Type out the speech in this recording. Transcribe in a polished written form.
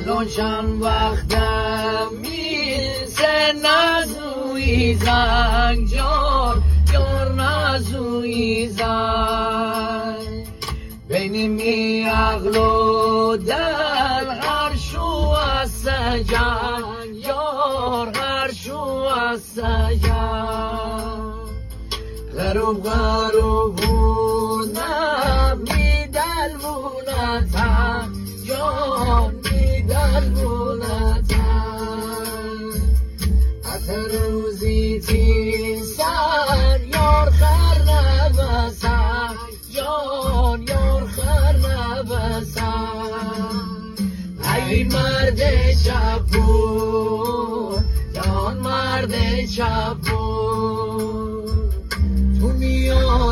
الان چند وقتم میسه نزوی زنگ جان یار نزوی زنگ بین می عقل و دل هر شو از سجن یار هر شو از سجن غروب غروبونم میدل بونتم جان میدل بونتم از روزی تیسر یار خر نبسن جان یار خر نبسن ای مرد چپون جان مرد چپون تو میان